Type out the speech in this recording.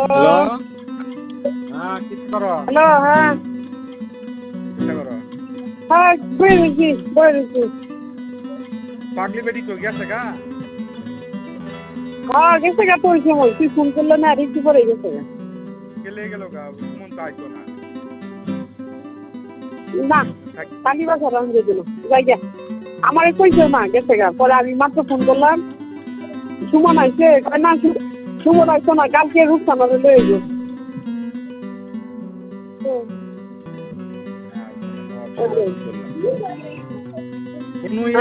hello হ্যাঁ কি করো হ্যালো, হ্যাঁ কি করো হ্যাঁ বলেছি পাগলি বেটি কই গেছে গা হ্যাঁ গেছে গা তোর সময় তুই ফোন করলে না রিসিভ করে গেছে গা গেলে গেল গা মন তো আইতো না না কালি বাজার আমি দিয়ে দিল যাই গা আমার কইছে না গেছে গা পরে আমি মাত্র ফোন করলাম সুমন আইছে কয় না সুমন আইছো না কালকে রূপসানারে লয়ে গো কোনো